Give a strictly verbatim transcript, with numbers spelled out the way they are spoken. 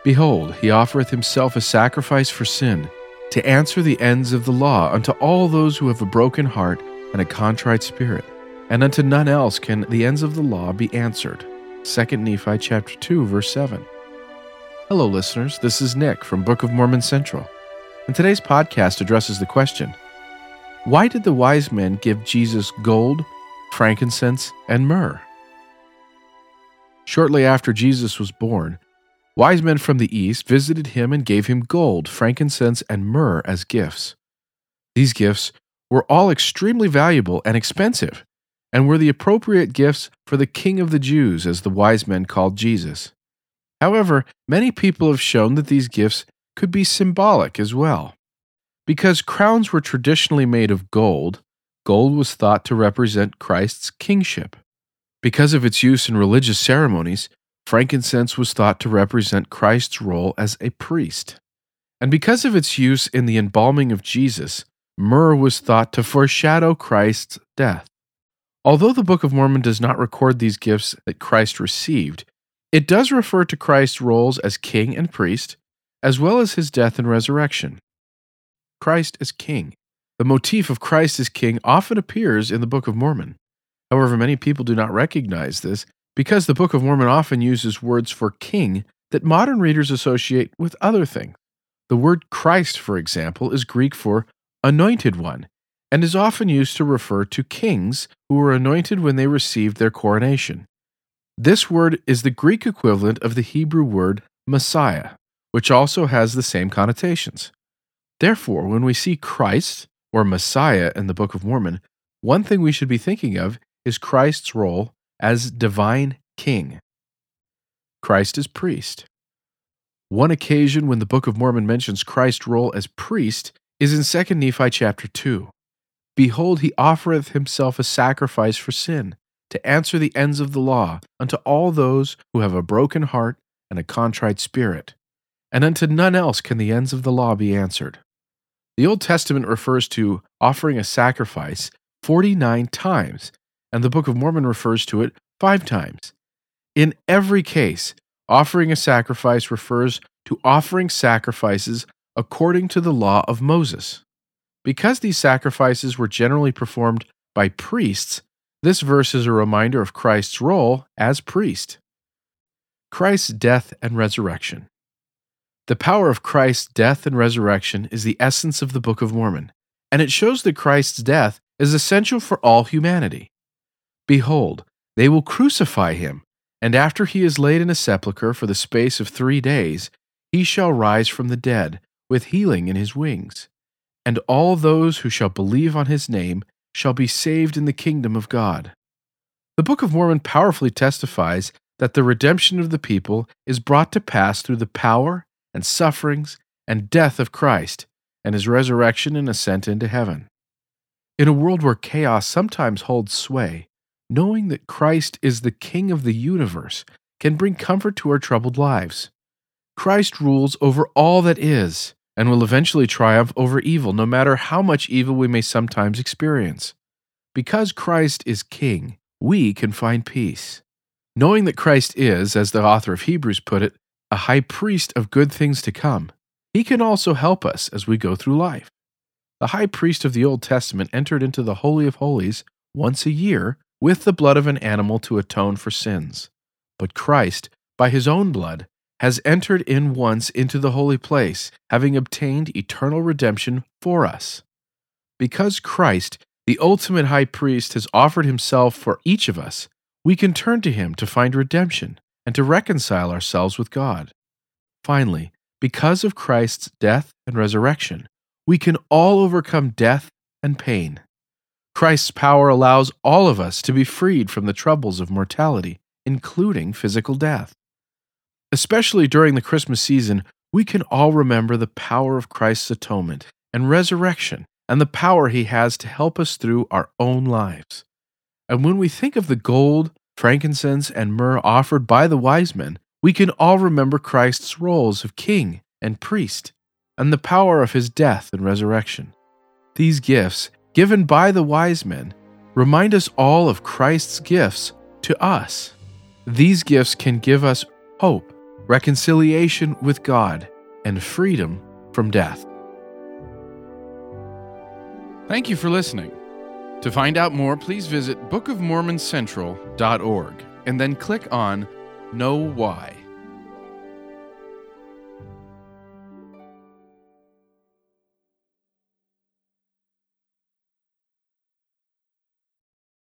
Behold, he offereth himself a sacrifice for sin, to answer the ends of the law unto all those who have a broken heart and a contrite spirit, and unto none else can the ends of the law be answered. Second Nephi chapter two, verse seven. Hello, listeners. This is Nick from Book of Mormon Central, and today's podcast addresses the question, why did the wise men give Jesus gold, frankincense, and myrrh? Shortly after Jesus was born, wise men from the east visited him and gave him gold, frankincense, and myrrh as gifts. These gifts were all extremely valuable and expensive, and were the appropriate gifts for the King of the Jews, as the wise men called Jesus. However, many people have shown that these gifts could be symbolic as well. Because crowns were traditionally made of gold, gold was thought to represent Christ's kingship. Because of its use in religious ceremonies, frankincense was thought to represent Christ's role as a priest. And because of its use in the embalming of Jesus, myrrh was thought to foreshadow Christ's death. Although the Book of Mormon does not record these gifts that Christ received, it does refer to Christ's roles as king and priest, as well as his death and resurrection. Christ as king. The motif of Christ as king often appears in the Book of Mormon. However, many people do not recognize this because the Book of Mormon often uses words for king that modern readers associate with other things. The word Christ, for example, is Greek for anointed one, and is often used to refer to kings who were anointed when they received their coronation. This word is the Greek equivalent of the Hebrew word Messiah, which also has the same connotations. Therefore, when we see Christ or Messiah in the Book of Mormon, one thing we should be thinking of is Christ's role as divine king. Christ as priest. One occasion when the Book of Mormon mentions Christ's role as priest is in Second Nephi chapter two. Behold, he offereth himself a sacrifice for sin, to answer the ends of the law unto all those who have a broken heart and a contrite spirit, and unto none else can the ends of the law be answered. The Old Testament refers to offering a sacrifice forty-nine times, and the Book of Mormon refers to it five times. In every case, offering a sacrifice refers to offering sacrifices according to the law of Moses. Because these sacrifices were generally performed by priests, this verse is a reminder of Christ's role as priest. Christ's death and resurrection. The power of Christ's death and resurrection is the essence of the Book of Mormon, and it shows that Christ's death is essential for all humanity. Behold, they will crucify him, and after he is laid in a sepulchre for the space of three days, he shall rise from the dead, with healing in his wings. And all those who shall believe on his name shall be saved in the kingdom of God. The Book of Mormon powerfully testifies that the redemption of the people is brought to pass through the power and sufferings and death of Christ, and his resurrection and ascent into heaven. In a world where chaos sometimes holds sway, knowing that Christ is the King of the universe can bring comfort to our troubled lives. Christ rules over all that is, and will eventually triumph over evil, no matter how much evil we may sometimes experience. Because Christ is King, we can find peace. Knowing that Christ is, as the author of Hebrews put it, a high priest of good things to come, he can also help us as we go through life. The high priest of the Old Testament entered into the Holy of Holies once a year with the blood of an animal to atone for sins. But Christ, by his own blood, has entered in once into the holy place, having obtained eternal redemption for us. Because Christ, the ultimate high priest, has offered himself for each of us, we can turn to him to find redemption and to reconcile ourselves with God. Finally, because of Christ's death and resurrection, we can all overcome death and pain. Christ's power allows all of us to be freed from the troubles of mortality, including physical death. Especially during the Christmas season, we can all remember the power of Christ's atonement and resurrection and the power he has to help us through our own lives. And when we think of the gold, frankincense, and myrrh offered by the wise men, we can all remember Christ's roles of king and priest and the power of his death and resurrection. These gifts, given by the wise men, remind us all of Christ's gifts to us. These gifts can give us hope, reconciliation with God, and freedom from death. Thank you for listening. To find out more, please visit book of mormon central dot org and then click on Know Why.